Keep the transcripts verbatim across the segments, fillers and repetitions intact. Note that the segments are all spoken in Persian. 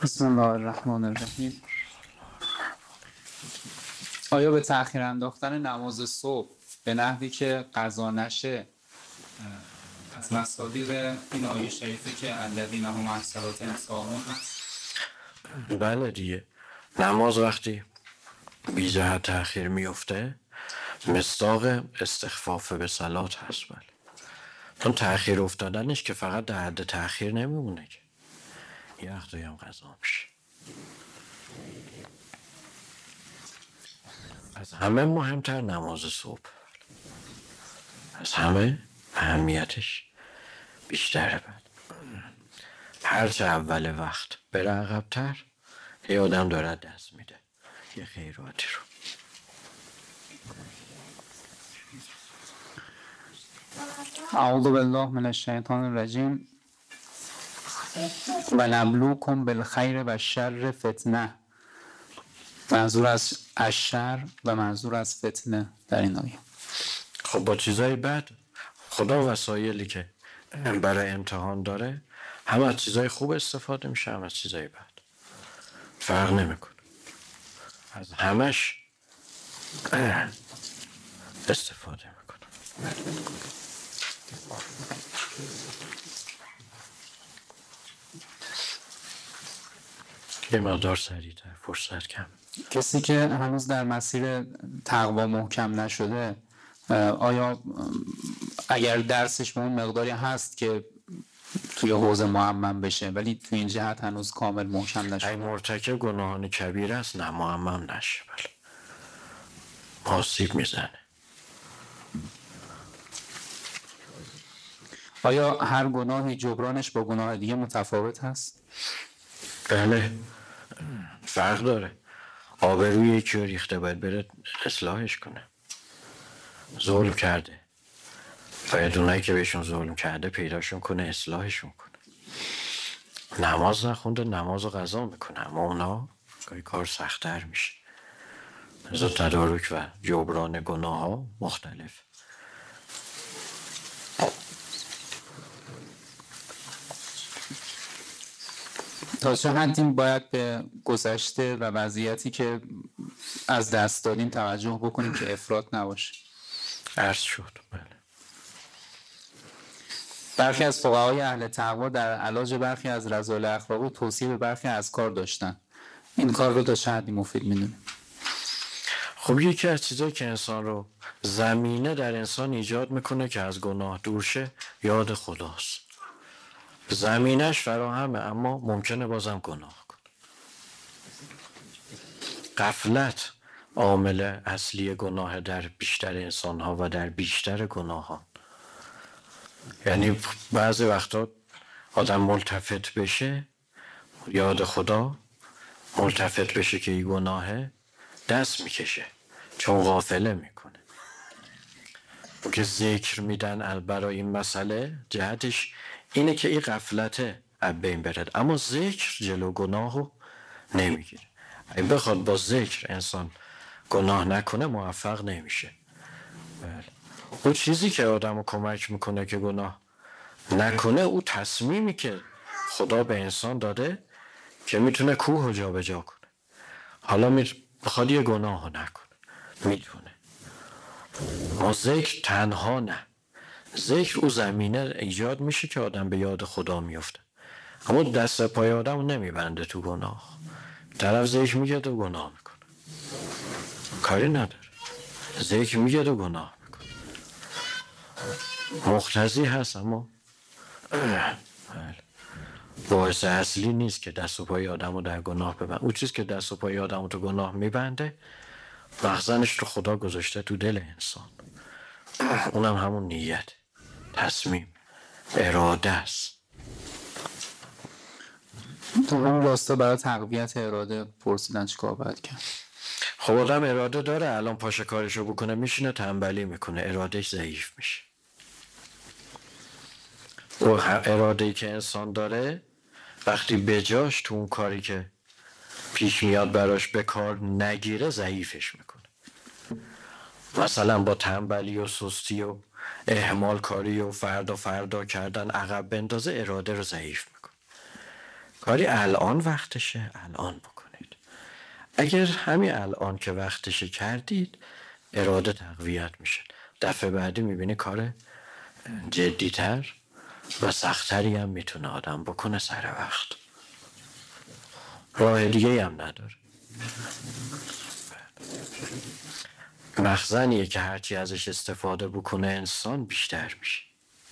بسم الله الرحمن الرحیم. آیا به تأخیر انداختن نماز صبح به نحوی که قضا نشه از مصادیق این آیه شریفه که الذین هم عن صلاتهم ساهون هست؟ بله دیگه، نماز وقتی بی جهت تأخیر میفته مصداق استخفاف به صلات هست. بله، اون تأخیر افتادنش که فقط در حد تأخیر نمیمونه که یه وقتایی هم قضا میشه. از همه مهمتر نماز صبح، از همه اهمیتش بیشتره. بله، هرچه اول وقت بره عقب‌تر یه آدم داره دست میده یه خیراتی رو. اعوذ بالله من الشیطان الرجیم. و نبلوکم بالخیر و شر فتنه. منظور از الشر و منظور از فتنه در این آیه. خب با چیزای بد خدا وسایلی که برای امتحان داره هم از چیزای خوب استفاده میشه هم از چیزای بد، فرق نمیکنه، از همش استفاده میکنه. یه مقدار سریعتر، فرصت کم. کسی که هنوز در مسیر تقوا محکم نشده، آیا اگر درسش به اون مقداری هست که توی حوزه معمم بشه ولی توی این جهت هنوز کامل محکم نشده، اگه مرتکب گناهان کبیر است نه معمم نشه، بله آسیب میزنه. آیا هر گناهی جبرانش با گناه دیگه متفاوت هست؟ بله، فرق داره. آبروی یکی رو ریخته باید بره اصلاحش کنه. ظلم کرده باید اونایی که بهشون ظلم کرده پیداشون کنه، اصلاحشون کنه. نماز نخونده نماز رو قضا میکنه، اما اونا گاهی کار سخت‌تر میشه. از تدارک و جبران گناه ها مختلف. تا چه حدی باید به گذشته و وضعیتی که از دست دادیم توجه بکنیم که افراط نباشه؟ عرض شد. بله، برخی از فقهای اهل تقوا در علاج برخی از رذایل اخلاقی توصیه به برخی از کار داشتن. این کار رو تا چه حدی مفید میدونیم؟ خب یکی از چیزایی که انسان رو زمینه در انسان ایجاد میکنه که از گناه دور شه یاد خداست. زمینش فراهمه اما ممکنه بازم گناه کنه. غفلت عامل اصلی گناه در بیشتر انسان ها و در بیشتر گناه ها. یعنی بعضی وقتا آدم ملتفت بشه یاد خدا، ملتفت بشه که این گناهه، دست میکشه چون غافله میکنه. و که ذکر میدن برای این مسئله جهتش اینه که این غفلته از بین برد، اما ذکر جلو گناهو نمیگیره. اگه بخواد با ذکر انسان گناه نکنه موفق نمیشه. بله. اون چیزی که آدم رو کمک میکنه که گناه نکنه او تصمیمی که خدا به انسان داده که میتونه کوه رو جا به جا کنه. حالا میخواد یه گناه رو نکنه، میتونه. ما ذکر تنها نه، ذکر او زمینه ایجاد میشه که آدم به یاد خدا میفته، اما دست پای آدم رو نمیبنده تو گناه. طرف ذکر میگه تو گناه میکنه، کاری نداره. ذکر میگه تو گناه میکنه، مقتضی هست اما باعث اصلی نیست که دست و پای آدم رو در گناه ببنده. اون چیز که دست و پای آدم رو تو گناه میبنده مخزنش رو خدا گذاشته تو دل انسان، اونم همون نیت، تصمیم، اراده است. تو همون راستا برای تقویت اراده پرسیدن چیکار باید کرد؟ خب آدم اراده داره، الان پاشه کارشو بکنه میشینه تنبلی میکنه، ارادهش ضعیف میشه. و اراده‌ای که انسان داره وقتی بجاش تو اون کاری که پیش میاد براش به کار نگیره ضعیفش میکنه. مثلا با تنبلی و سستی و اهمال کاری و فردا فردا کردن عقب بندازه، اراده رو ضعیف میکنه. کاری الان وقتشه، الان بکنید. اگر همین الان که وقتشه کردید، اراده تقویت میشه. دفعه بعدی میبینی کار جدیتر و سختری هم میتونه آدم بکنه سر وقت. راه دیگه هم نداره. مخزنیه که هرچی ازش استفاده بکنه انسان بیشتر میشه.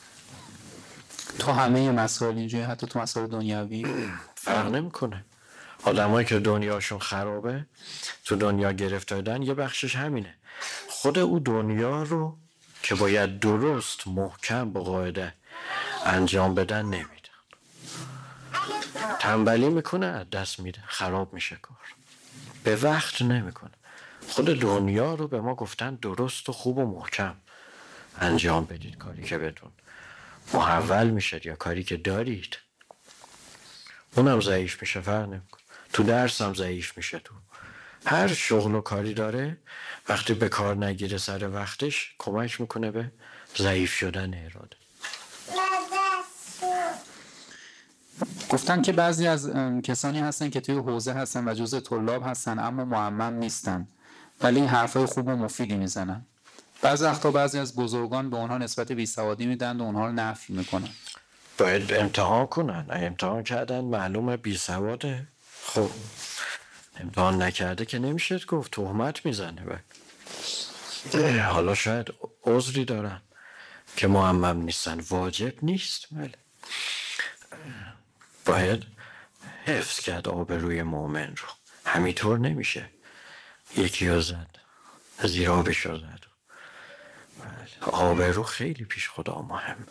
تو همه مسائل اینجوری، حتی تو مسائل دنیوی فرق نمیکنه. آدمایی که دنیاشون خرابه، تو دنیا گرفتاردن، یه بخشش همینه. خود او دنیا رو که باید درست محکم با قاعده انجام بدن نمیدن. تنبلی میکنه، از دست میده، خراب میشه کار. به وقت نمیکنه. خود دنیا رو به ما گفتن درست و خوب و محکم انجام بدید. کاری که بدون محول میشه یا کاری که دارید، اونم ضعیف میشه. فرق نمیکنه. تو درس هم ضعیف میشه. تو هر شغل و کاری داره، وقتی به کار نگیره سر وقتش، کمک میکنه به ضعیف شدن اراده. گفتن که بعضی از ام، کسانی هستن که توی حوزه هستن و جزء طلاب هستن اما معمم نیستن، ولی حرفای خوب و مفیدی میزنن. بعضی وقتا بعضی از بزرگان به اونها نسبت بیسوادی میدن و اونها رو نفی میکنن. باید امتحان کنن. امتحان کردن معلومه بیسواده. خب امتحان نکرده که نمیشه گفت، تهمت میزنه. حالا شاید عذری دارن که معمم نیستن، واجب نیست. بله، باید حفظ کرد آبروی مؤمن رو. همینطور نمیشه یکی رو زد، زیر آبش رو زد. بله. آبرو خیلی پیش خدا مهم.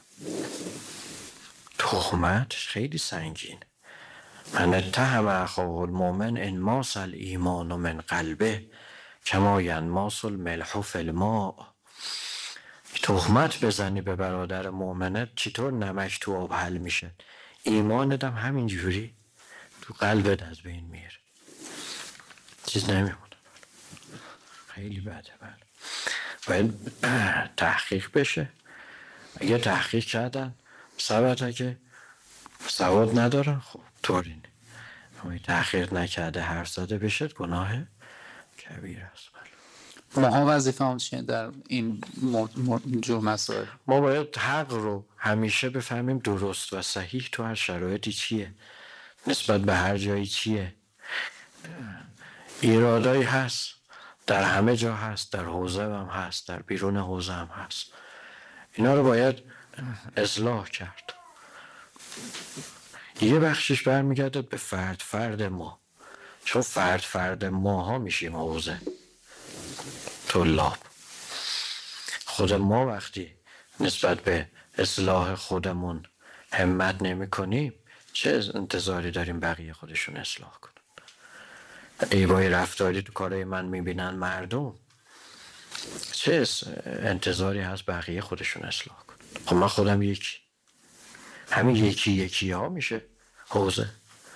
تهمت خیلی سنگین. من اتهم اخاه المؤمن انماس الایمان من قلبه کما ینماس الملح فی الماء. تهمت بزنی به برادر مؤمنت، چطور نمک تو آب حل میشه؟ ایمانت هم همین جوری تو قلبت از بین میره، چیز نمیمونه. خیلی بده. بله، باید تحقیق بشه. اگه تحقیق کردن ثبت که سواد ندارن، خب طورینه. اما تحقیق نکرده حرف زده بشه، گناه کبیر است. ماها وظیفه هم چیه در این مر- مر- جور مسائل؟ ما باید حق رو همیشه بفهمیم درست و صحیح تو هر شرایطی چیه، نسبت به هر جایی چیه. ایرادایی هست، در همه جا هست، در حوزه هم هست، در بیرون حوزه هم هست. اینا رو باید اصلاح کرد. یه بخشش برمیگرده به فرد فرد ما، چون فرد فرد ماها میشیم حوزه طلاب. خود ما وقتی نسبت به اصلاح خودمون همت نمی کنیم، چه انتظاری داریم بقیه خودشون اصلاح کنن؟ عیبای رفتاری تو کارهای من میبینن مردم، چه انتظاری هست بقیه خودشون اصلاح کنن؟ خب من خودم یکی، همین یکی یکی ها میشه حوزه.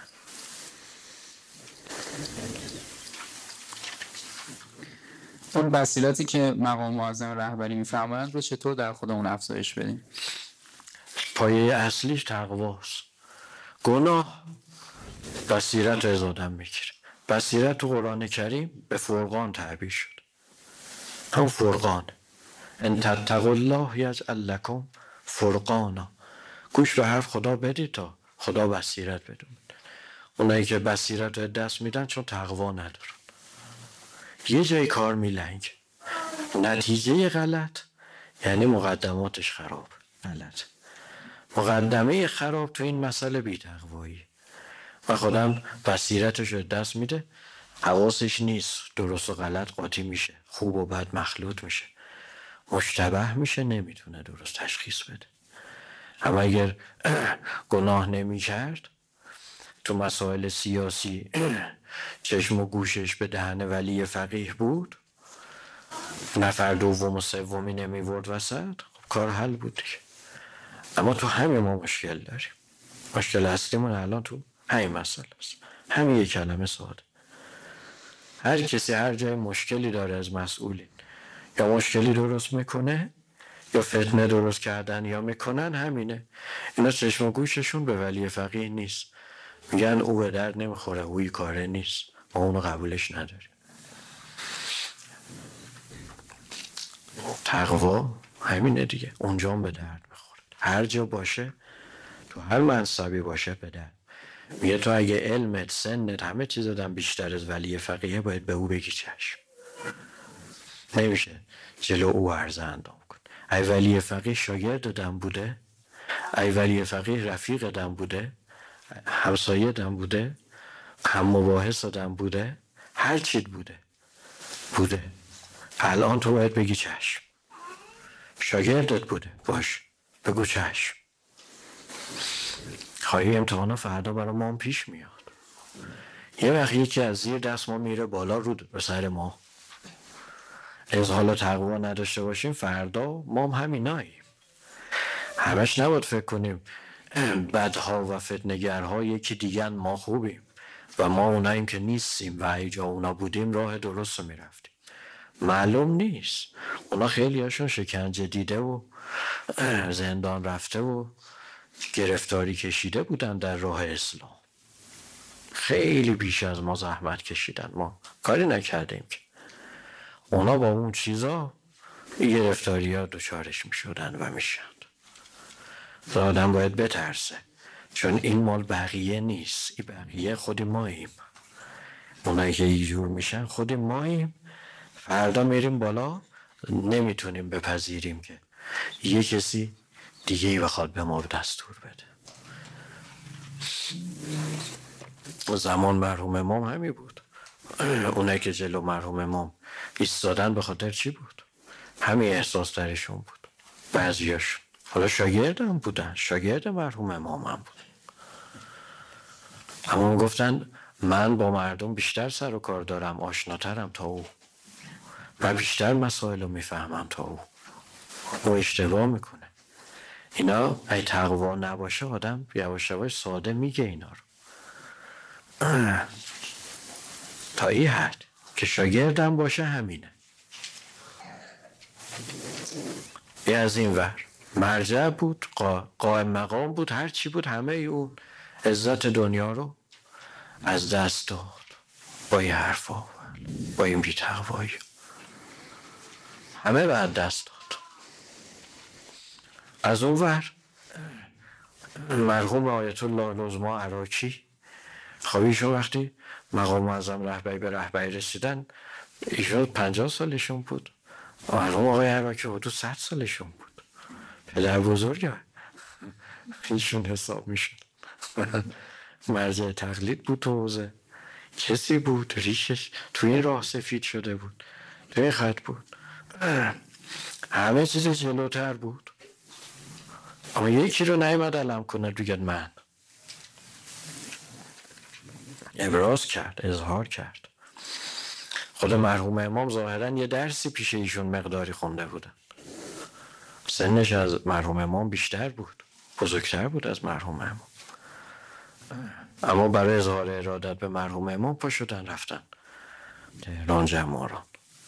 اون بسیلاتی که مقام معظم رهبری میفرمایند رو چطور در خودمون افزایش بدیم؟ پایه اصلیش تقواست. گناه بصیرت از آدم میگیره. بصیرت تو قرآن کریم به فرقان تعبیر شد. هم فرقان، ان تتقوا الله یجعل لکم فرقانا. گوش به حرف خدا بدید تا خدا بصیرت بده. اونایی که بصیرت رو دست میدن چون تقوا ندارن، یه جای کار میلنگ، نتیجه غلط، یعنی مقدماتش خراب. غلط مقدمه خراب تو این مسئله بی تقوایی و خودم بصیرتش رو دست میده، حواسش نیست، درست و غلط قاطی میشه، خوب و بد مخلوط میشه، مشتبه میشه، نمیتونه درست تشخیص بده. اما اگر گناه نمی کرد، تو مسائل سیاسی چشم و گوشش به دهن ولی فقیه بود، نفر دوم و سومی نمیورد وسط، خب کار حل بود دیگه. اما تو همه ما مشکل داریم. مشکل اصلیمون الان تو همین مسئله است. همین یک کلمه ساده. هر کسی هر جای مشکلی داره از مسئولین، یا مشکلی درست میکنه یا فتنه درست کردن یا میکنن، همینه. اینا چشم و گوششون به ولی فقیه نیست، میگن او به درد نمیخوره، اوی کاره نیست، ما اونو قبولش نداریم. تقوا همینه دیگه، اونجا هم به درد میخوره، هر جا باشه، تو هر منصبی باشه به درد میگه. تو اگه علمت، سنت، همه چیز دادن بیشتر از ولی فقیه، باید به او بگی چشم. نمیشه جلو او عرض اندام کن. ای ولی فقیه شاگرد دم بوده، ای ولی فقیه رفیق دم بوده، همسایه دم بوده، هم مباحث دم بوده، هر چیت بوده بوده. الان تو باید بگی چشم. شاگردت بوده، باش بگو چشم. خواهی امتحانا فردا برای ما هم پیش میاد. یه وقت یکی از زیر دست ما میره بالا رو به سر ما، از حالا تقوا نداشته باشیم، فردا ما هم همیناییم. همش نباید فکر کنیم بدها و فتنگرها یکی دیگه ما خوبیم و ما اوناییم که نیستیم و ای جا اونا بودیم راه درست رو میرفتیم. معلوم نیست. اونا خیلی هاشون شکنجه دیده و زندان رفته و گرفتاری کشیده بودن در راه اسلام. خیلی بیش از ما زحمت کشیدن، ما کاری نکردیم که. اونا با اون چیزا گرفتاری ها دوچارش می شدن و می شد. آدم باید بترسه، چون این مال بقیه نیست، این بقیه خودی ماییم. اونایی که یه جور میشن خودی ماییم. فردا میریم بالا، نمیتونیم بپذیریم که یه کسی دیگه ای بخواد به ما دستور بده. زمان مرحوم امام همی بود. اونایی که جلو مرحوم امام ایستادن به خاطر چی بود؟ همین احساس درشون بود. بعضیاش حالا شاگرد هم بودن، شاگرد مرحوم امام هم بود، اما گفتن من با مردم بیشتر سر و کار دارم، آشناترم تا او، و بیشتر مسائل رو میفهمم تا او. او اشتباه میکنه. اینا ای تقوا نباشه آدم یواش یواش ساده میگه اینا رو. تا این حد که شاگردم باشه همینه. یه از این ور مرجع بود، قا... قائم مقام بود، هر چی بود، همه اون عزت دنیا رو از دست داد با این حرفا، با این بی تقوایی، همه بعد دست داد. از اون ور مرحوم آیت الله نظما عراقی، خب ایشون وقتی مقام معظم رهبری به رهبری رسیدن، ایشون پنجاه سالشون بود، مرحوم آقای عراقی حدود صد سالشون بود. پدر بزرگ ایشون حساب میشد. مرجع تقلید بود تو حوزه، کسی بود ریشش تو این راه سفید شده بود، تو این خط بود، همه چیز جلوتر بود، اما یکی رو نیامد علم کنه بگه من. ابراز کرد، اظهار کرد. خود مرحوم امام ظاهرا یه درسی پیش ایشون مقداری خونده بودن، سنش از مرحوم امام بیشتر بود، بزرگتر بود از مرحوم امام، اما برای اظهار ارادت به مرحوم امام پا شدن رفتن تهران جماران.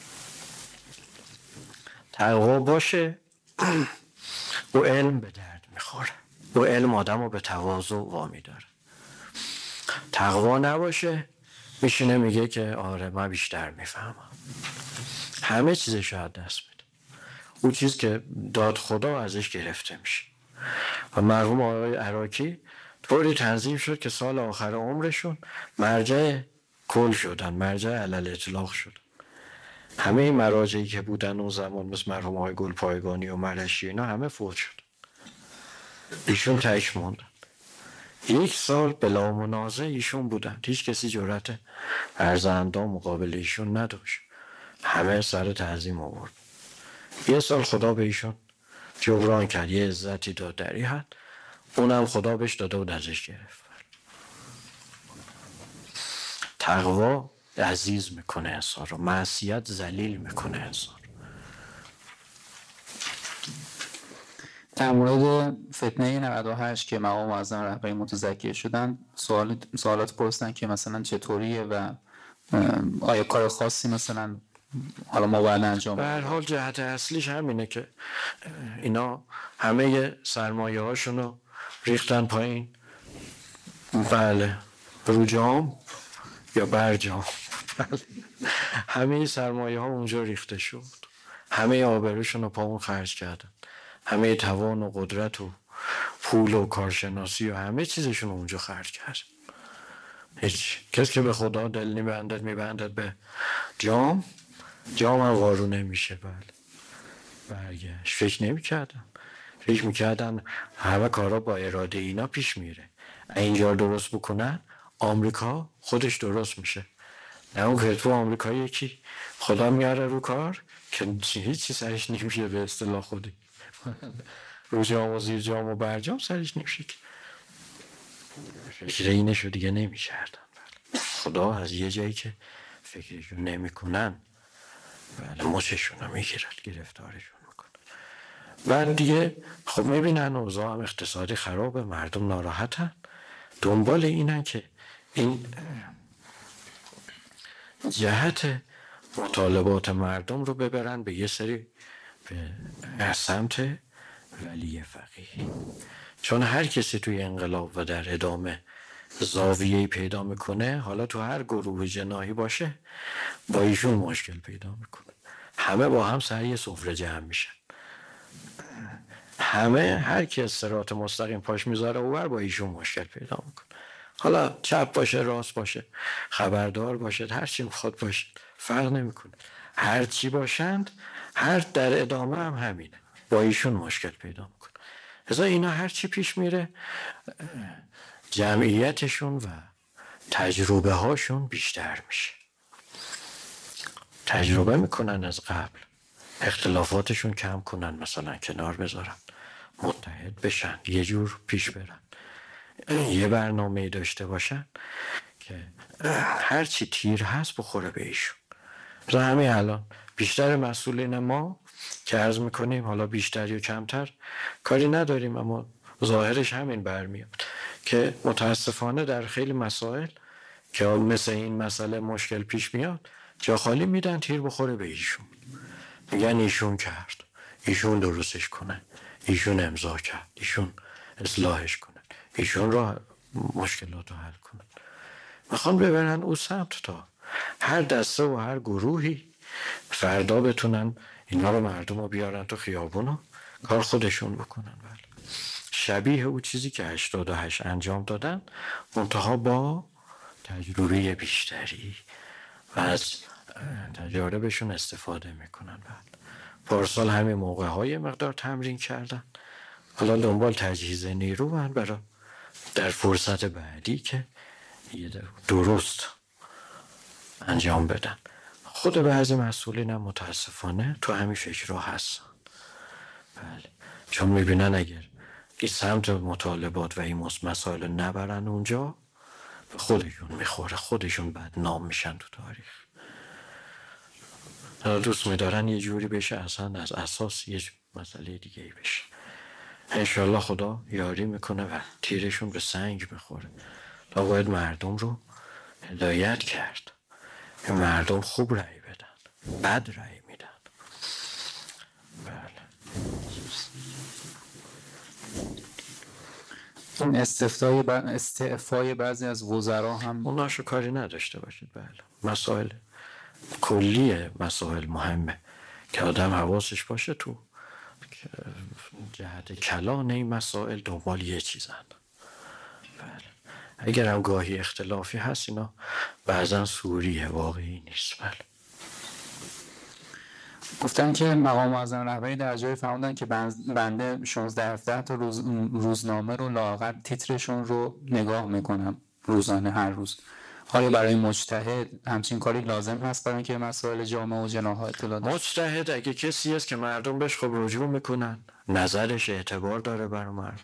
تقوا باشه او علم به درد میخوره، او علم آدم رو به تواضع وامی داره. تقوا نباشه میشینه میگه که آره من بیشتر میفهمم، همه چیزش رو دست میده، اون چیز که داد خدا ازش گرفته میشه. و مرحوم آقای عراقی طوری تنظیم شد که سال آخر عمرشون مرجع کل شدن، مرجع علل اطلاق شدن. همه این مراجعی که بودن اون زمان مثل مرحوم آقای گلپایگانی و مرشی اینا همه فوت شد، ایشون تک موندن. یک سال بلا منازع ایشون بودن، هیچ کسی جرأت عرض اندام مقابل ایشون نداشت، همه سر تعظیم آورد. یه سال خدا به ایشون جبران کرد، یه عزتی داد در این حد، اونم خدا بهش داده و ازش گرفت. تقوا عزیز میکنه انسان رو، معصیت ذلیل میکنه انسان رو. در مورد فتنه نود و هشت که مقام معظم رهبری متذکر شدن، سوال سوالات پرسیدن که مثلا چطوریه و آیا کار خاصی مثلا حالا ما باید انجام به هر حال جهت اصلیش همینه که اینا همه سرمایه هاشون رو ریختن پایین، بله، رو جام یا برجام. بله. همه سرمایه ها اونجا ریخته شد، همه آبروشون رو پا اون خرج کردن، همه توان و قدرت و پول و کارشناسی و همه چیزشون رو اونجا خرج کرد. هیچ کسی که به خدا دل میبندد میبندد به جام، جام هم وارو نمیشه. بله برگشت. فکر نمیکردن فکر میکردن همه کارا با اراده اینا پیش میره، اینجا درست بکنن آمریکا خودش درست میشه. نه اون که تو آمریکا یکی خدا میاره رو کار که هیچی سرش نمیشه، به اصطلاح خودی رو جام و زیر جام و برجام سرش نمیشه. فکر اینشو دیگه نمیکردن. خدا از یه جایی که فکرشون نمیکنن بله مچشون رو میگیرد، گرفتارشون میکنن. بعد دیگه خب میبینن اوضاع هم اقتصادی خرابه، مردم ناراحتن، دنبال اینن که این جهت مطالبات مردم رو ببرن به یه سری به سمت ولی فقیه. چون هر کسی توی انقلاب و در ادامه زاویه‌ای پیدا میکنه، حالا تو هر گروه جناحی باشه با ایشون مشکل پیدا میکنه. همه با هم سر یه سفره جمع میشن، همه هر کی صراط مستقیم پاش میذاره اوور با ایشون مشکل پیدا میکنه. حالا چپ باشه راست باشه خبردار باشد هر چی میخواد باشه فرق نمیکنه، هر چی باشند هر در ادامه هم همینه، با ایشون مشکل پیدا میکنه. لذا اینا هر چی پیش میره جمعیتشون و تجربه هاشون بیشتر میشه، تجربه میکنن از قبل، اختلافاتشون کم کنن، مثلا کنار بذارن، متحد بشن، یه جور پیش برن، یه برنامه داشته باشن که هر چی تیر هست بخوره به ایشون. مثلا همین الان بیشتر مسئولین ما که عرض میکنیم حالا بیشتر یا کمتر کاری نداریم، اما ظاهرش همین برمیاد که متاسفانه در خیلی مسائل که مثل این مسئله مشکل پیش میاد جا خالی میدن تیر بخوره به ایشون، میگن ایشون کرد، ایشون درستش کنه، ایشون امضا کرد، ایشون اصلاحش کنه، ایشون را مشکلات رو حل کنه. میخوان ببرن او سمت تا هر دسته و هر گروهی فردا بتونن اینا رو مردم رو بیارن تو خیابون و کار خودشون بکنن. بله. شبیه او چیزی که هشتاد و هشت انجام دادن، منتها با تجربه بیشتری و از تجاربشون استفاده میکنن. بله. پارسال همین موقع های مقدار تمرین کردن، حالا دنبال تجهیز نیرو هن برای در فرصت بعدی که درست انجام بدن. خود بعضی مسئولین هم متاسفانه تو همین فکر رو هستن. بله. چون میبینن اگر این سمت مطالبات و این مسائل نبرن اونجا به خودشون میخوره، خودشون بدنام میشن تو تاریخ. دوست میدارن یه جوری بشه اصلا از اساس یه مسئله دیگه ای بشه. انشالله خدا یاری میکنه و تیرشون به سنگ میخوره. تا باید مردم رو هدایت کرد، مردم خوب رأی بدن، بد رأی میدن. بله. این استفتای ب... استعفای بعضی از وزرا هم اوناشو کاری نداشته باشید. بله. مسائل کلیه، مسائل مهمه که آدم حواسش باشه تو جهت کلان این مسائل دنبال یه چیزن. بله. اگر هم گاهی اختلافی هست اینا بعضا سوریه، واقعی نیست. بله. گفتن که مقام معظم رهبری در جای فرمودن که بنده شانزده هفده تا روز روزنامه رو لااقل تیترشون رو نگاه میکنم روزانه هر روز. آیا برای مجتهد همچین کاری لازم هست برای اینکه مسائل جامعه و جناح اطلاع داشته؟ مجتهد اگه کسی است که مردم بهش خب رجوع میکنن، نظرش اعتبار داره برای مردم،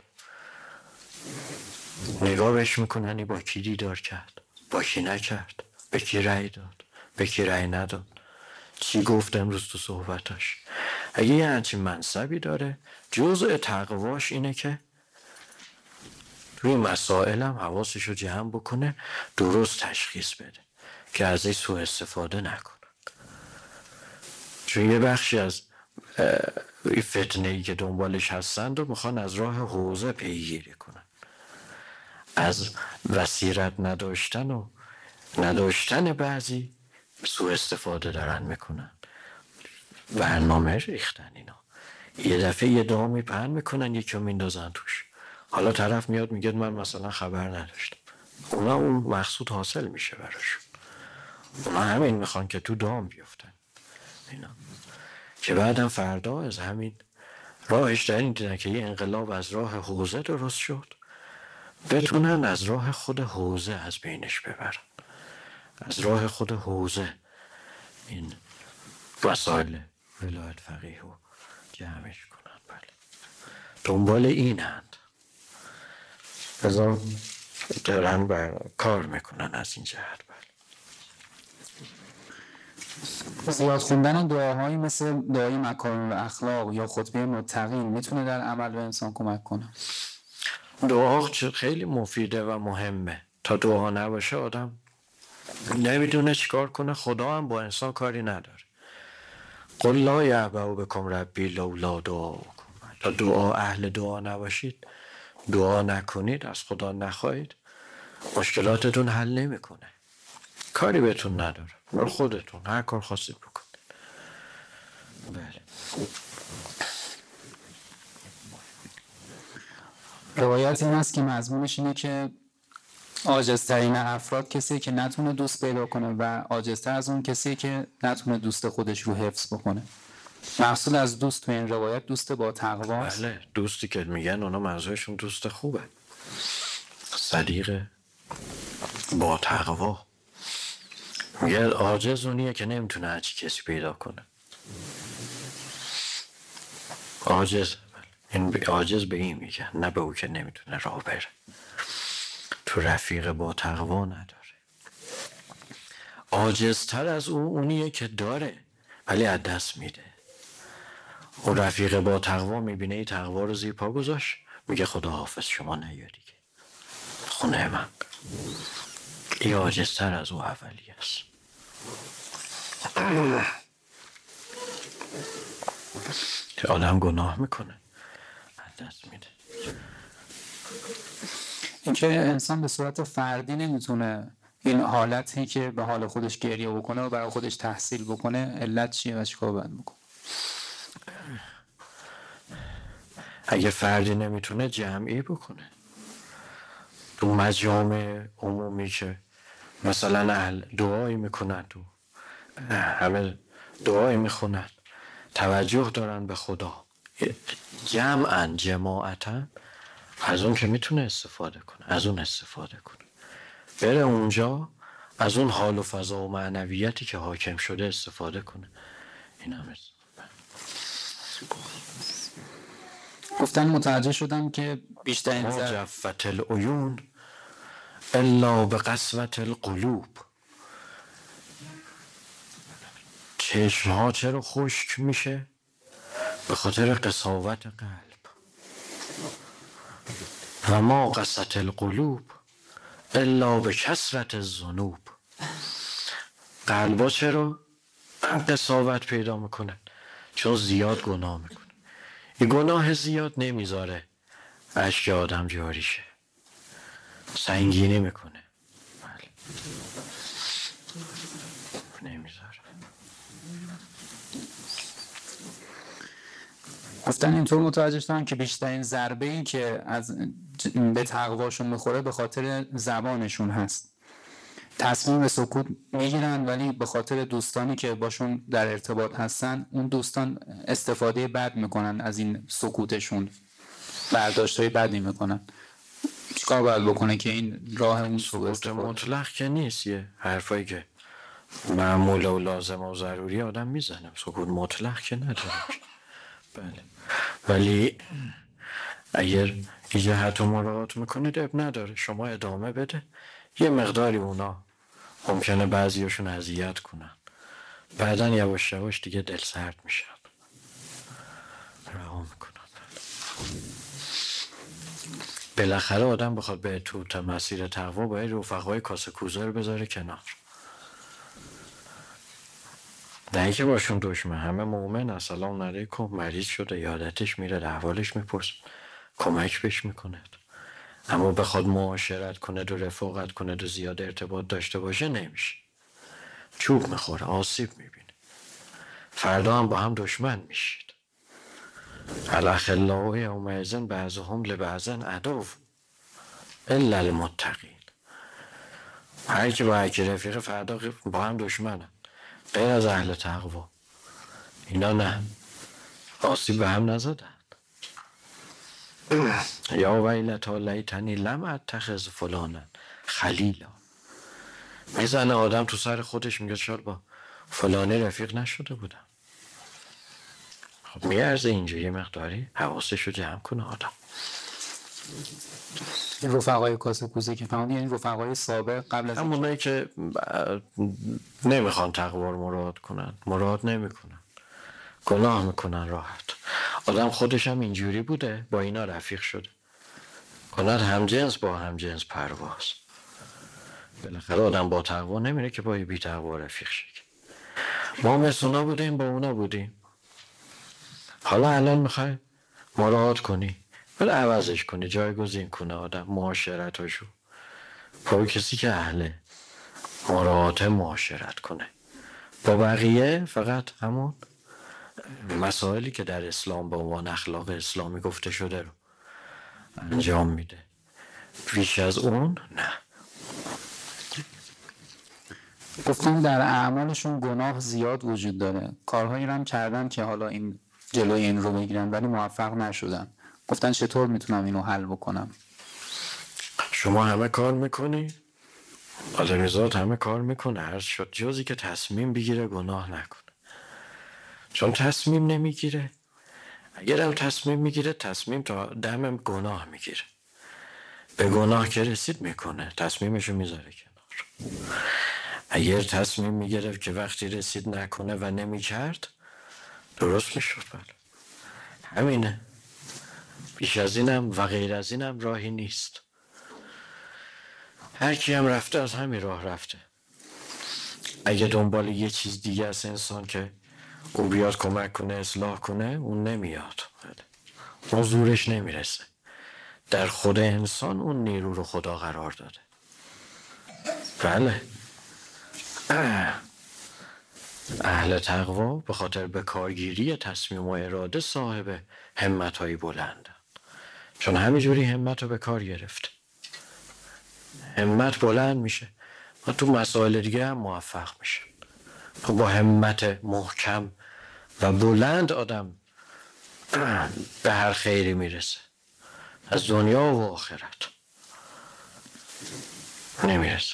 نگاه بهش میکنن این با کی دیدار کرد، با کی نکرد، به کی رأی داد، به کی رأی نداد، چی گفت امروز تو صحبتاش. اگه یه همچین منصبی داره جزء تقواش اینه که توی مسائل هم حواسش رو جمع بکنه، درست تشخیص بده که ازش سوء استفاده نکنه. چون یه بخشی از این فتنه‌ای که دنبالش هستند و میخوان از راه حوزه پیگیری کنن. از بصیرت نداشتن و نداشتن بعضی سوء استفاده دارن میکنن. برنامه ریختن اینا، یه دفعه یه دعا میپهن میکنن یکی رو میندازن توش. حالا طرف میاد میگه من مثلا خبر نداشتم. اونا اون مقصود حاصل میشه براشون. اونا همین میخوان که تو دام بیفتن اینا. که بعدم فردا از همین راهش در این دیدن که یه انقلاب از راه حوزه درست شد، بتونن از راه خود حوزه از بینش ببرن. از راه خود حوزه این وسایل ولایت فقیه رو جمعش کنن. بله، دنبال اینند. ازا دارن بر کار میکنن از این جهت. بله. زیاد خوندن دعاهایی مثل دعای مکارم و اخلاق یا خطبه متقین میتونه در عمل به انسان کمک کنه؟ دعا خیلی مفیده و مهمه. تا دعا نباشه آدم نمیدونه چیکار کنه. خدا هم با انسان کاری نداره. قل لا یعبأ بکم ربی لولا دعاؤکم. تا دعا اهل دعا نباشید، دعا نکنید، از خدا نخواهید، مشکلاتتون حل نمیکنه. کاری بهتون نداره. بر خودتون هر کار خواستید بکنید. بله. روایت این است که مضمونش اینه که عاجزترین افراد کسی که نتونه دوست پیدا کنه و عاجزتر از اون کسی که نتونه دوست خودش رو حفظ بکنه. مقصود از دوست تو این روایت دوست با تقواست. بله، دوستی که میگن اونا منظورشون دوست خوبه، صدیق با تقوا. میگه عاجز اونیه که نمیتونه هرچی کسی پیدا کنه. عاجز، این عاجز به این میگن، نه به او که نمیتونه راه بره. تو رفیق با تقوا نداره. عاجزتر از او اونیه که داره ولی از دست میده. اون رفیق با تقوا میبینه ای تقوا رو زیر پا گذاشت، میگه خدا حافظ شما نیا دیگه خونه من. این عاجزتر از او اولی است. که آدم گناه میکنه از دست میده. اینکه انسان به صورت فردی نمیتونه این حالتی که به حال خودش گریه بکنه و برای خودش تحصیل بکنه، علت چیه و چیکار باید بکنه؟ اگه فردی نمیتونه جمعی بکنه. تو مجامع عمومی که مثلا اهل دعایی میکنن، تو همه دعایی میخونن، توجه دارن به خدا، جمعا جماعتا، از اون که میتونه استفاده کنه از اون استفاده کنه. بره اونجا از اون حال و فضا و معنویتی که حاکم شده استفاده کنه. این هم گفتن متوجه شدم که بیشترین ما زر... جفت العیون الا به قسوت القلوب. چشم ها چرا خشک میشه؟ به خاطر قساوت قلب. و ما قسوت القلوب الا به کثرت الذنوب. قلبا چرا قساوت پیدا میکنن؟ چون زیاد گناه میکنه. این گناه زیاد نمیذاره اشک آدم جاری شه، سنگینی میکنه. بله. نمیذاره. گفتن اینطور متوجه شدن که بیشترین ضربه ای که از به تقواشون میخوره به خاطر زبانشون هست. تصمیم به سکوت میگیرن ولی به خاطر دوستانی که باشون در ارتباط هستن، اون دوستان استفاده بد میکنن از این سکوتشون، برداشت‌های بدی میکنن. چیکار باید بکنه که این راه اون سکوت مطلق که نیست. یه حرفایی که معمول و لازم و ضروری آدم میزنه، سکوت مطلق که نداره. بله. ولی اگر این جهت رو مراعات میکنید اب نداره، شما ادامه بده. یه مقداری اونا ممکنه بعضیاشون اذیت کنن، بعدن یواش یواش دیگه دل سرد میشن، رها میکنن. بالاخره آدم بخواد به تو مسیر تقوا باید رفقای کاسه کوزه رو بذاره کنار. نه که باشون دشمن، همه مؤمن. سلام علیکم، مریض شده یادتش میره، احوالش میپرس، کمک بهش میکنه. اما بخواد معاشرت کنه و رفاقت کنه و زیاد ارتباط داشته باشه نمیشه. چوب میخوره، آسیب میبینه، فردا هم با هم دشمن میشید. الاخلاء یومئذ بعضهم لبعض عدو الا المتقین. هر کی با هر کی رفیق فردا با هم دشمنن، غیر از اهل تقوا. اینا نه، آسیب به هم نزدن. یا ویلتا لیتنی لم اتخذ فلانا خلیلا. میزنه آدم تو سر خودش، میگه شاید با فلانه رفیق نشده بودم. خب میارزه اینجا یه مقداری حواسش رو جمع کنه آدم. این رفقای کاسه کوزه که فهمونی یعنی رفقای سابق قبل از همونایی که نمیخوان تقوا رو مراد کنن، مراد نمیکنن، گناه میکنن راحت. آدم خودش هم اینجوری بوده، با اینا رفیق شده، کند همجنس با همجنس پرواز. بالاخره آدم با تقوا نمیره که با بی تقوا رفیق شه. ما مثل اونا بودیم، با اونا بودیم. حالا الان میخوای مراد کنی، ولی عوضش کنی، جایگزین کنه آدم معاشرتاشو با کسی که اهل مراعات معاشرت کنه. با بقیه فقط همون مسائلی که در اسلام به عنوان اخلاق اسلامی گفته شده رو انجام میده. بیش از اون نه. گفتن در اعمالشون گناه زیاد وجود داره، کارهایی رو هم کردن که حالا این جلوی این رو بگیرن ولی موفق نشدن. گفتن چطور میتونم اینو حل بکنم؟ شما همه کار میکنی، آدمیزاد همه کار میکنه، هر شد جزی که تصمیم بگیره گناه نکنه. چون تصمیم نمیگیره، اگر هم تصمیم میگیره تصمیم تا دم گناه میگیره. به گناه که رسید میکنه، تصمیمشو میذاره کنار. اگر تصمیم میگرفت که وقتی رسید نکنه و نمیکرد، درست میشد. بله همینه، بیش از اینم و غیر از اینم راهی نیست. هر کی هم رفته از همین راه رفته. اگه دنبال یه چیز دیگه است انسان که اون بیاد کمک کنه اصلاح کنه، اون نمیاد. اون زورش نمیرسه. در خود انسان اون نیرو رو خدا قرار داده. بله اهل تقوا به خاطر به کارگیری تصمیم و اراده صاحب همت‌های بلندن. چون همینجوری همت رو به کار گرفت، همت بلند میشه و تو مسائل دیگه هم موفق میشه. با همت محکم و بلند آدم به هر خیری میرسه، از دنیا و آخرت نمیرسه.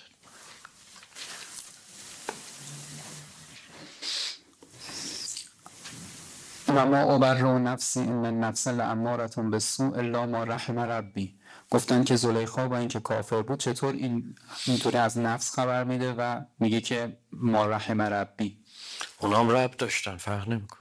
و ما ابرئ نفسی ان النفس لاماره بالسوء الا ما رحم ربی. گفتن که زلیخا با اینکه کافر بود چطور این اینطوری از نفس خبر میده و میگه که ما رحم ربی. اونا هم رب داشتن، فرق نمیکنه.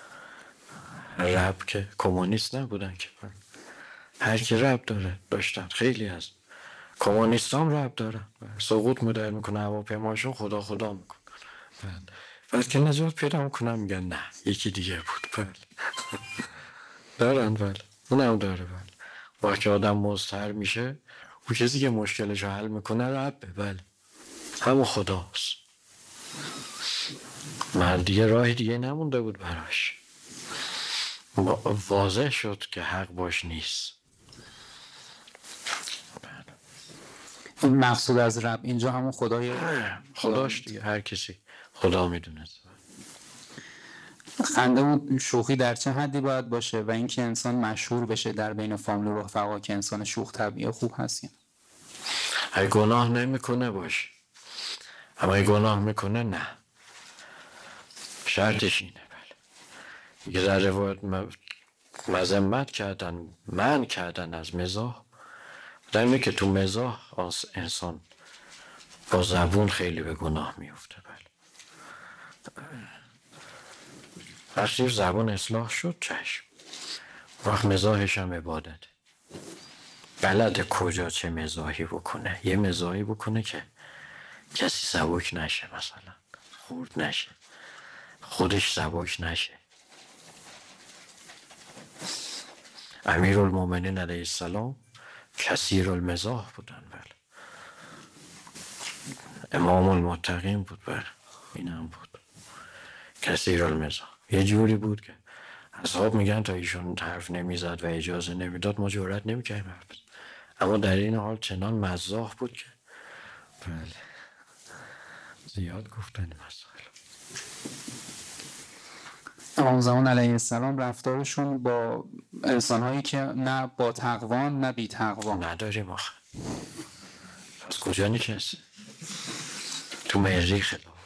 رب که کمونیست نبودن که، هر کی رب داره داشتن. خیلی از کمونیست هم رب دارن، سقوط مدر میکنه هواپیماشون، خدا خدا میکنه. بعد که نجات پیدا میکنم میگن نه یکی دیگه بود. بله دارن، بله اون هم داره. بله وقتی که آدم مضطر میشه، اون کسی که مشکلش رو حل میکنه ربه. بله همون خداست. من دیگه راه دیگه نمونده بود براش، واضح شد که حق باش نیست. این مقصود از رب اینجا همون خدای خداش دیگه، هر کسی خدا میدونه. خنده و شوخی در چه حدی باید باشه و اینکه انسان مشهور بشه در بین فامیل و رفقا که انسان شوخ طبیعی خوب هست؟ اگه گناه نمیکنه باشه، اما اگه گناه میکنه نه. شرطش اینه. بله یه در روایت مذمت کردن، من کردن از مزاح. در اینه که تو مزاح انسان با زبون خیلی به گناه میفته. بله وقتی زبان اصلاح شد چشم، وقت مزاحش هم عبادت. بلد کجا چه مزاحی بکنه. یه مزاحی بکنه که کسی سبک نشه، مثلا خورد نشه، خودش سبک نشه. امیرالمومنین علیه السلام کثیر المزاح بودن. بله امام المتقین بود. بله این هم بود کثیر المزاح. یه جوری بود که اصحاب میگن تا ایشون حرف نمیزد و اجازه نمیداد ما جرئت نمیکردیم حرف بزنیم. اما در این حال چنان مزاح بود که بله زیاد گفتن مسائل. امام زمان علیه السلام رفتارشون با انسان‌هایی که نه با تقوا نه بی تقوا. نداریم آخه از کجا نشسته تو مریخ خلاف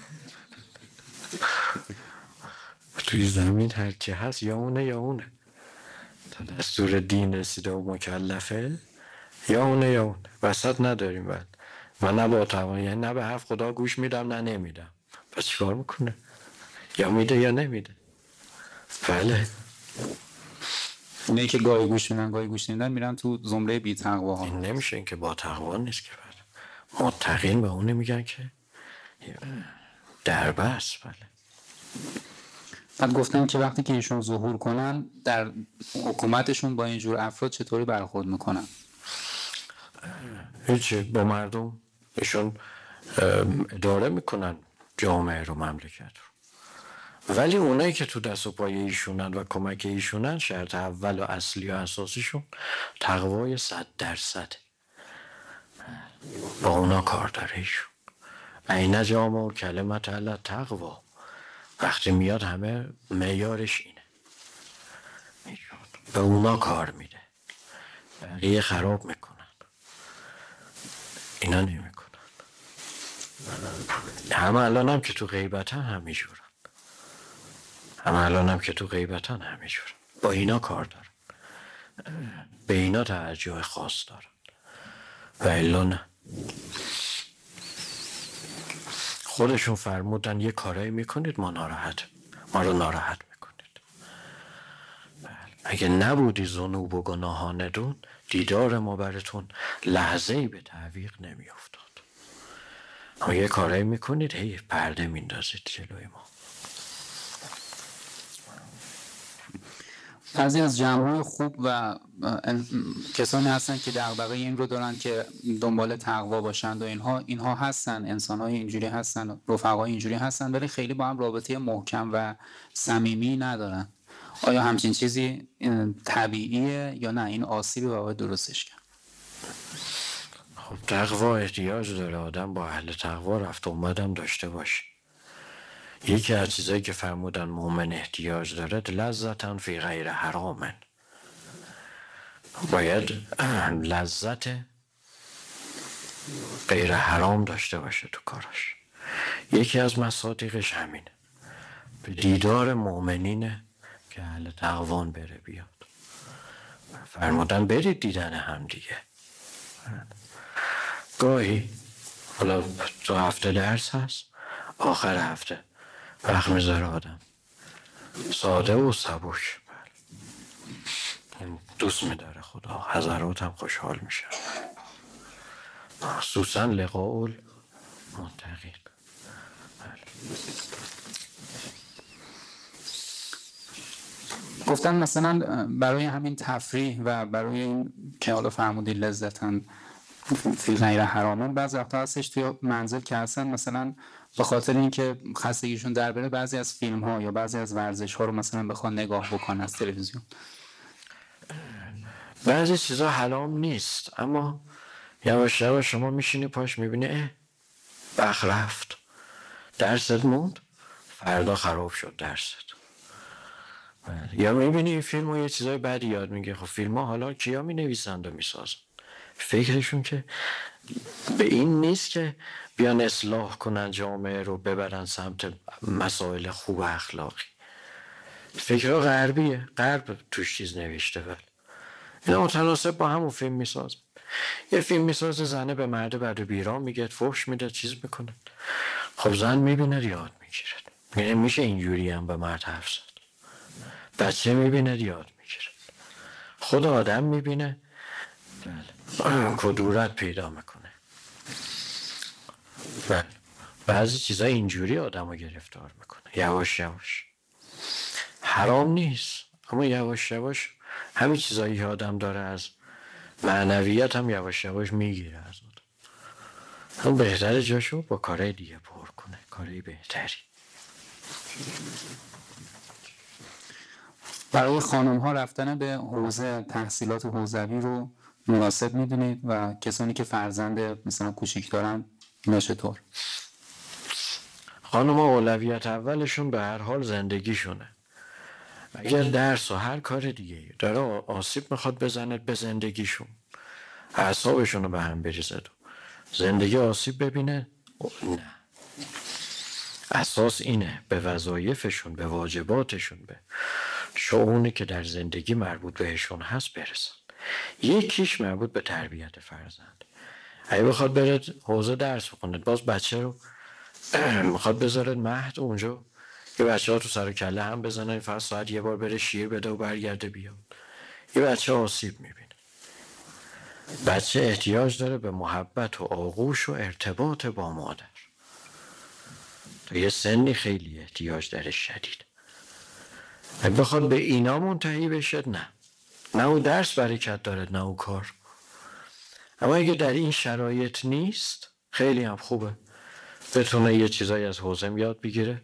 توی زمین هرچی هست یا اونه یا اونه. تا دستور دین رسیده و مکلفه یا اونه یا اونه. وسط نداریم. بعد من نه با توان یعنی نه به حرف خدا گوش میدم نه نمیدم. پس چیکار میکنه؟ یا میده یا نمیده. بله اینه که گاهی گوش میدن گاهی گوش نمیدن میرن تو زمره بی تقوا ها. این نمیشه. این که با تقوا نیست که. بله متقین به اونه میگن که دربست. بله بعد گفتن که وقتی که ایشون ظهور کنن در حکومتشون با اینجور افراد چطوری برخورد میکنن؟ هیچی. با مردم ایشون اداره میکنن جامعه رو مملکت رو. ولی اونایی که تو دست و پای ایشونن و کمک ایشونن شرط اول و اصلی و اساسیشون تقوای صد درصد. با اونا کار داره ایشون. عین جامع کلمت علی تقوا وقتی میاد همه معیارش اینه. به اونا کار میده. بقیه خراب میکنن. اینا نمیکنن. همه الان هم که تو غیبتن همیجورن. همه الان هم که تو غیبتن همیجورن. با اینا کار دارن. به اینا توجه خاص دارن. و الا نه. خودشون فرمودن یه کارایی میکنید ما ناراحت ما رو ناراحت میکنید. اگه نبودی ذنوب و گناهانتون دیدار ما براتون لحظه‌ای به تعویق نمیافتاد. اما یه کارایی میکنید هی پرده میندازید جلوی ما. بعضی از جمع‌های خوب و کسانی هستن که دغدغه این رو دارن که دنبال تقوا باشند و اینها اینها هستن. انسان‌های اینجوری هستن، رفقای اینجوری هستن، ولی خیلی با هم رابطه محکم و صمیمی ندارن. آیا همچین چیزی طبیعیه یا نه این آسیبی باید درستش کرد؟ خب تقوا احتیاج داره آدم با اهل تقوا رفت اومدم داشته باشه. یکی از چیزایی که فرمودن مومن احتیاج داره لذتاً فی غیر حرامن. باید لذت غیر حرام داشته باشه تو کاراش. یکی از مصادیقش همینه. به دیدار مؤمنینه که اهل تقوان بره بیاد. فرمودن برید دیدن هم دیگه. گاهی حالا تو هفته درس هست آخر هفته وقت میذاره آدم ساده و سبک. دوست میداره خدا. حضرات هم خوشحال میشه. خصوصا لقاء المتقین. گفتن مثلا برای همین تفریح و برای این که حالا فرمودی لذتاً فی غیر حرامن بعض وقتا هستش توی منزل که هستن مثلا به خاطر اینکه خستگیشون در بره بعضی از فیلم ها یا بعضی از ورزش ها رو مثلا بخوان نگاه بکنن از تلویزیون. بعضی چیزا حرام نیست اما یواش یواش شما میشینی پاش میبینی اه بخ رفت درست موند فردا خراب شد درست. یا میبینی این فیلم ها یه چیزای بدی یاد میگه. خب فیلم ها حالا کیا مینویسند و میسازن؟ فکرشون که به این نیست که بیان اصلاح کنن جامعه رو ببرن سمت مسائل خوب اخلاقی. فکرها غربیه. غرب توش چیز نوشته. ولی اینا متناسب با همون فیلم میساز. یه فیلم میسازه زنه به مرد بعد بیرام میگه فحش میده چیز میکنه. خب زن میبینه یاد میگیره. میگه میشه اینجوری هم به مرد حرف زد. بچه میبینه یاد میگیره. خود آدم میبینه کدورت پیدا میکنه. بله. بعضی چیزا اینجوری آدم رو گرفتار میکنه. یواش یواش حرام نیست اما یواش یواش همین چیزایی که آدم داره از معنویت هم یواش یواش میگیره از آدم. هم بهتره جاشو با کارهای دیگه پر کنه، کارهای بهتری. برای خانم ها رفتن به حوزه تحصیلات حوزوی رو مناسب میدونید و کسانی که فرزند مثلا کوچیک دارن اینا چطور؟ خانم ها اولویت اولشون به هر حال زندگیشونه. اگر درس و هر کار دیگه داره آسیب میخواد بزنه به زندگیشون، اعصابشون رو به هم بریزه و زندگی آسیب ببینه، نه. اساس اینه به وظایفشون، به واجباتشون، به شؤونی که در زندگی مربوط بهشون هست برسن. یکیش مربوط به تربیت فرزند. اگه بخواد بره حوزه درس بخونه، باز بچه رو میخواد بذاره مهد اونجا، یه بچه ها تو سر و کله هم بزنن، فقط ساعت یه بار بره شیر بده و برگرده بیاد، یه بچه آسیب میبینه. بچه احتیاج داره به محبت و آغوش و ارتباط با مادر. تا یه سنی خیلی احتیاج داره شدید. اگه بخواد به اینا منتهی بشه، نه. نه او درس برکت داره، نه او کار. اما اگه در این شرایط نیست، خیلی هم خوبه بتونه یه چیزایی از حوزه یاد بگیره،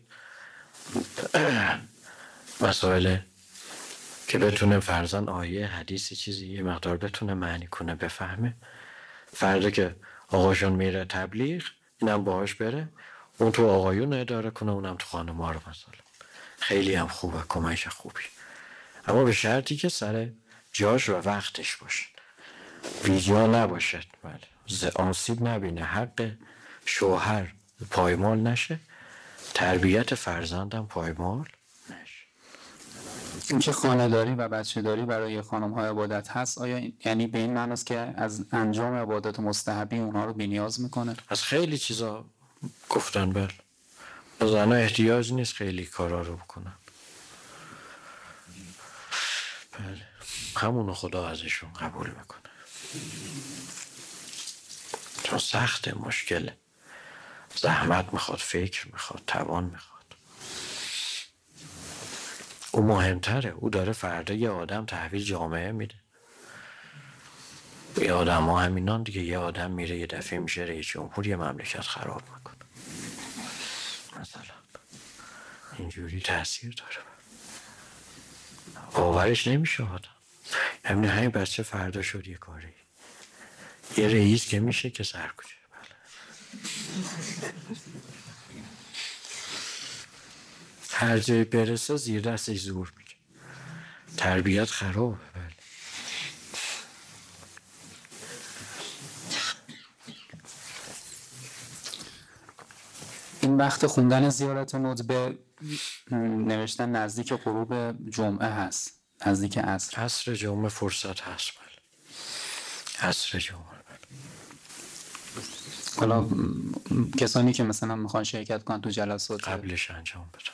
مسائل که بتونه فرزن آیه حدیثی چیزی یه مقدار بتونه معنی کنه، بفهمه. فردا که آقاشون میره تبلیغ، اینم باهاش بره، اون تو آقایون اداره کنه، اونم تو خانم‌ها رو مثلا. خیلی هم خوبه، کمک خوبی. اما به شرطی که سر جاش و وقتش باشه، ویجا نباشد، بله، آسیب نبینه، حق شوهر پایمال نشه، تربیت فرزندم پایمال نشه. اینکه خانه‌داری و بچه‌داری برای خانم‌های عبادت هست، آیا یعنی به این معنی است که از انجام عبادات مستحبی اونها رو بی‌نیاز میکنه؟ از خیلی چیزا گفتن بله. زنها احتیاج نیست خیلی کارا رو بکنن. بله. همونو خدا ازشون قبول میکنه. چون سخت، مشکله، زحمت میخواد، فکر میخواد، توان میخواد. او مهمتره، او داره فردا یه آدم تحویل جامعه میده. یه آدم ها همینان دیگه. یه آدم میره یه دفعه میشه رئیس جمهور، یه مملکت خراب میکنه مثلا. اینجوری تاثیر داره. باورش نمیشه آدم. همین همین بچه فردا شد یه کاری، یه رئیس که میشه که سرکوچه. بله. هر جای برسه زیر دستش زور میگه، تربیت خرابه. بله. این وقت خوندن زیارت ندبه نوشتن نزدیک غروب جمعه هست، نزدیک عصر. عصر جمعه فرصت هست. بله. عصر جمعه. حالا کسانی که مثلا میخوان شرکت کنن تو جلسات قبلش انجام بدن.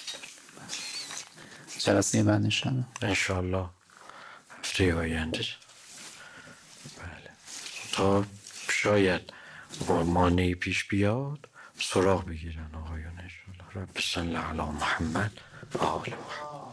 جلسه بعد انشالله انشالله هفته آینده. بله. تا شاید مانعی پیش بیاد سراغ بگیرن آقایون انشالله. رب صلی علی محمد و آل محمد.